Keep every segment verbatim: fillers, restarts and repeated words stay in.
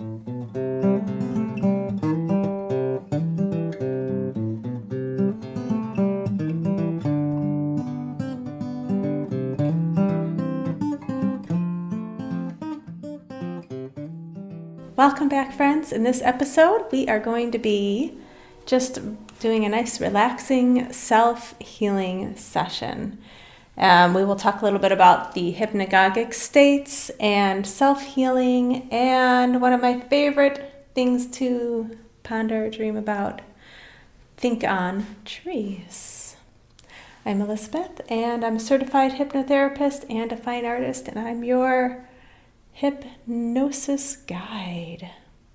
Welcome back, friends. In this episode, we are going to be just doing a nice, relaxing, self-healing session. Um, we will talk a little bit about the hypnagogic states and self-healing, and one of my favorite things to ponder, dream about, think on, trees. I'm Elizabeth, and I'm a certified hypnotherapist and a fine artist, and I'm your hypnosis guide.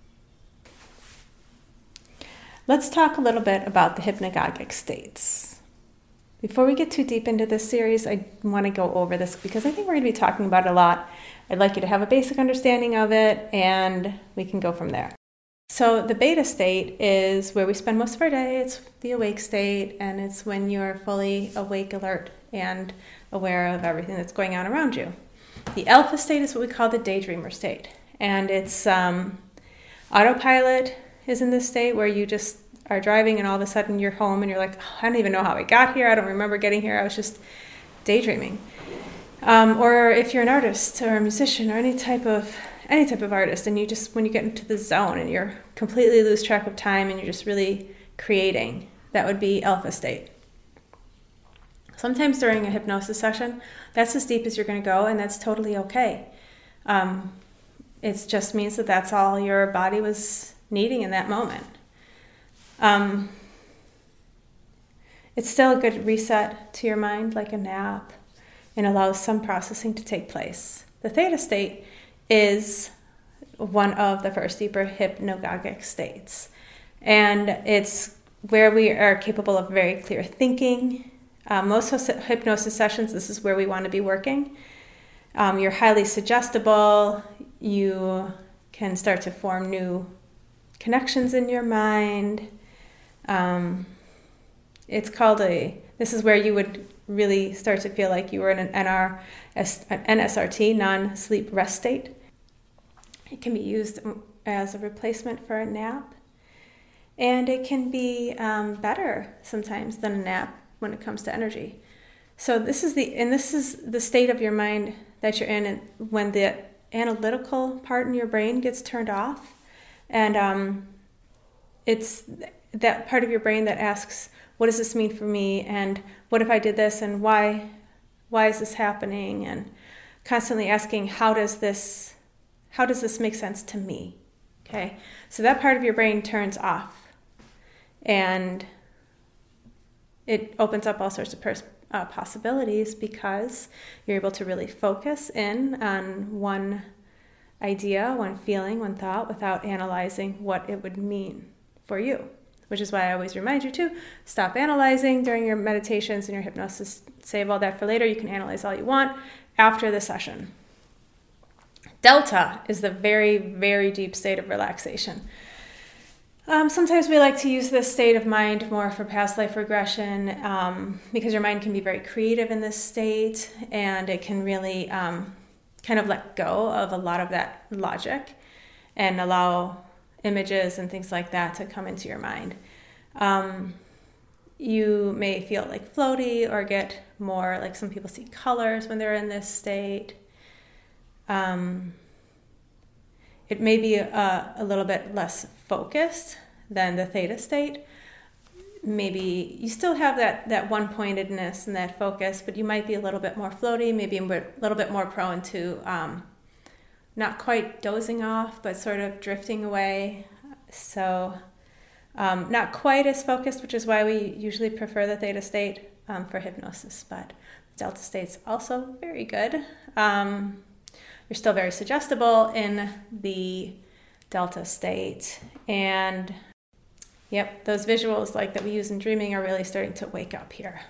Let's talk a little bit about the hypnagogic states. Before we get too deep into this series, I want to go over this because I think we're going to be talking about it a lot. I'd like you to have a basic understanding of it, and we can go from there. So the beta state is where we spend most of our day. It's the awake state, and it's when you're fully awake, alert, and aware of everything that's going on around you. The alpha state is what we call the daydreamer state, and it's um, autopilot is in this state where you just are driving and all of a sudden you're home and you're like, oh, I don't even know how I got here. I don't remember getting here. I was just daydreaming. Um, or if you're an artist or a musician or any type of any type of artist, and you just when you get into the zone and you're completely lose track of time and you're just really creating, that would be alpha state. Sometimes during a hypnosis session, that's as deep as you're going to go, and that's totally okay. Um, it just means that that's all your body was needing in that moment. Um, it's still a good reset to your mind, like a nap, and allows some processing to take place. The theta state is one of the first deeper hypnagogic states, and it's where we are capable of very clear thinking. Um, most hypnosis sessions, this is where we want to be working. Um, you're highly suggestible. You can start to form new connections in your mind. Um, it's called a, this is where you would really start to feel like you were in an N R, an N S R T, non-sleep rest state. It can be used as a replacement for a nap. And it can be um, better sometimes than a nap when it comes to energy. So this is the, and this is the state of your mind that you're in and when the analytical part in your brain gets turned off. And um, it's that part of your brain that asks, what does this mean for me? And what if I did this? And why, why is this happening? And constantly asking, how does this, how does this make sense to me? Okay. So that part of your brain turns off, and it opens up all sorts of pers- uh, possibilities because you're able to really focus in on one idea, one feeling, one thought without analyzing what it would mean for you, which is why I always remind you to stop analyzing during your meditations and your hypnosis. Save all that for later. You can analyze all you want after the session. Delta is the very, very deep state of relaxation. Um, sometimes we like to use this state of mind more for past life regression um, because your mind can be very creative in this state, and it can really um, kind of let go of a lot of that logic and allow images and things like that to come into your mind. Um, you may feel like floaty or get more like some people see colors when they're in this state. Um, It may be a, a little bit less focused than the theta state. Maybe you still have that, that one-pointedness and that focus, but you might be a little bit more floaty, maybe a little bit more prone to um, not quite dozing off, but sort of drifting away. So um, not quite as focused, which is why we usually prefer the theta state um, for hypnosis, but delta state's also very good. Um, You're still very suggestible in the delta state. And yep, those visuals like that we use in dreaming are really starting to wake up here.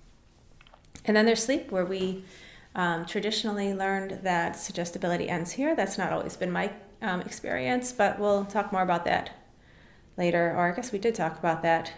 And then there's sleep, where we um, traditionally learned that suggestibility ends here. That's not always been my um, experience, but we'll talk more about that later. Or I guess we did talk about that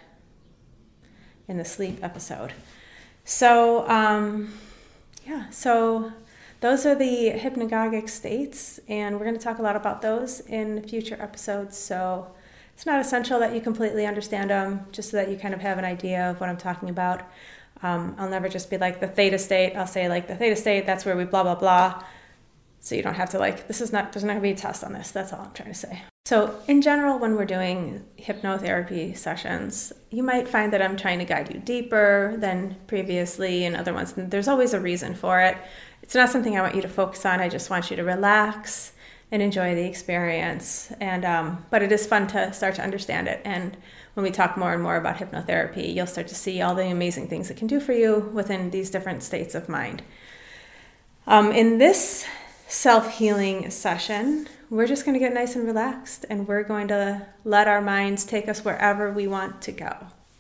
in the sleep episode. So, um, yeah, so those are the hypnagogic states, and we're going to talk a lot about those in future episodes. So it's not essential that you completely understand them, just so that you kind of have an idea of what I'm talking about. Um, I'll never just be like the theta state. I'll say like the theta state, that's where we blah, blah, blah. So you don't have to like, this is not, there's not going to be a test on this. That's all I'm trying to say. So in general, when we're doing hypnotherapy sessions, you might find that I'm trying to guide you deeper than previously in other ones. And there's always a reason for it. It's not something I want you to focus on. I just want you to relax and enjoy the experience. And um, but it is fun to start to understand it. And when we talk more and more about hypnotherapy, you'll start to see all the amazing things it can do for you within these different states of mind. Um, in this self-healing session, we're just going to get nice and relaxed, and we're going to let our minds take us wherever we want to go.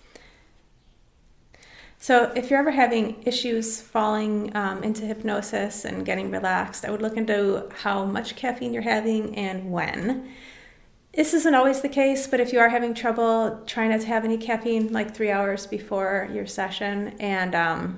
So if you're ever having issues falling um, into hypnosis and getting relaxed, I would look into how much caffeine you're having and when. This isn't always the case, but if you are having trouble, try not to have any caffeine like three hours before your session, and um,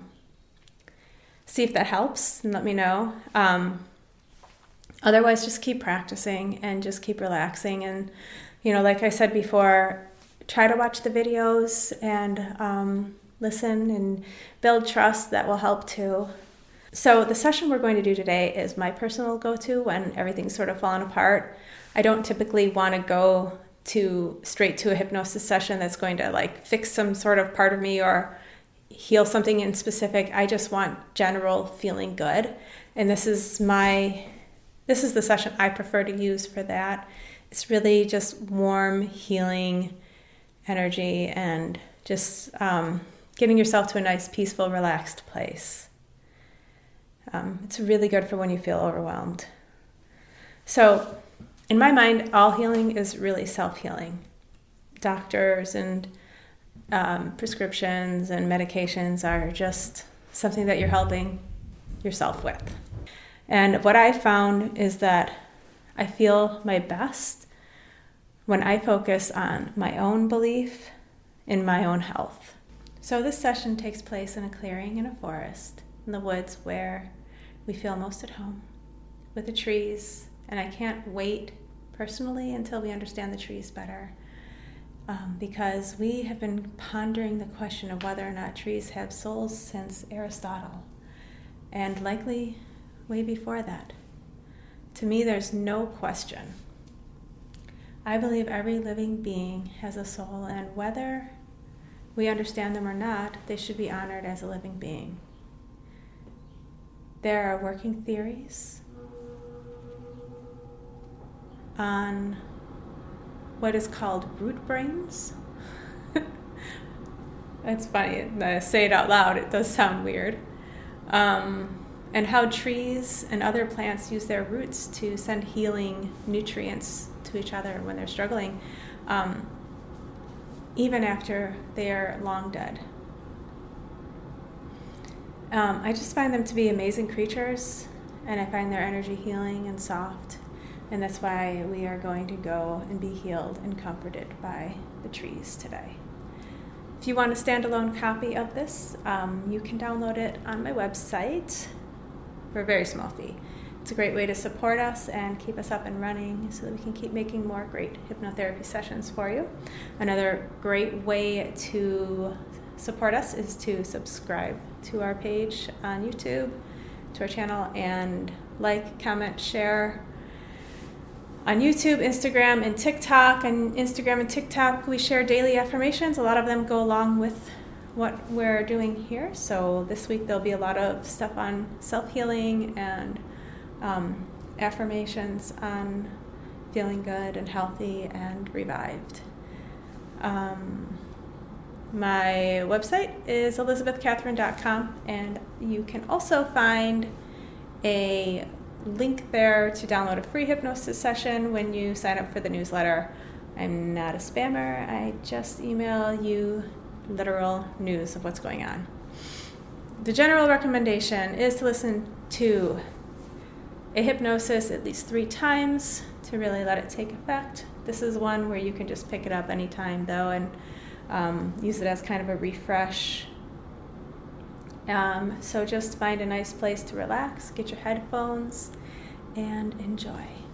see if that helps and let me know. Um, otherwise, just keep practicing and just keep relaxing. And, you know, like I said before, try to watch the videos and um, listen and build trust. That will help too. So the session we're going to do today is my personal go-to when everything's sort of fallen apart. I don't typically want to go to straight to a hypnosis session that's going to like fix some sort of part of me or heal something in specific. I just want general feeling good. And this is my, this is the session I prefer to use for that. It's really just warm, healing energy and just um, getting yourself to a nice, peaceful, relaxed place. Um, it's really good for when you feel overwhelmed. So in my mind, all healing is really self-healing. Doctors and um, prescriptions and medications are just something that you're helping yourself with. And what I found is that I feel my best when I focus on my own belief in my own health. So this session takes place in a clearing in a forest, in the woods, where we feel most at home, with the trees. And I can't wait personally until we understand the trees better, um, because we have been pondering the question of whether or not trees have souls since Aristotle, and likely way before that. To me, there's no question. I believe every living being has a soul, and whether we understand them or not, they should be honored as a living being. There are working theories on what is called root brains. It's funny, I say it out loud, it does sound weird. Um, and how trees and other plants use their roots to send healing nutrients to each other when they're struggling, um, even after they're long dead. Um, I just find them to be amazing creatures, and I find their energy healing and soft, and that's why we are going to go and be healed and comforted by the trees today. If you want a standalone copy of this, um, you can download it on my website for a very small fee. It's a great way to support us and keep us up and running so that we can keep making more great hypnotherapy sessions for you. Another great way to support us is to subscribe to our page on YouTube, to our channel, and like, comment, share. On YouTube, Instagram, and TikTok. On Instagram and TikTok, we share daily affirmations. A lot of them go along with what we're doing here. So this week there'll be a lot of stuff on self-healing and um, affirmations on feeling good and healthy and revived. Um, my website is elizabeth catherine dot com, and you can also find a link there to download a free hypnosis session when you sign up for the newsletter. I'm not a spammer. I just email you literal news of what's going on. The general recommendation is to listen to a hypnosis at least three times to really let it take effect. This is one where you can just pick it up anytime though, and um, use it as kind of a refresh Um, so just find a nice place to relax, get your headphones, and enjoy.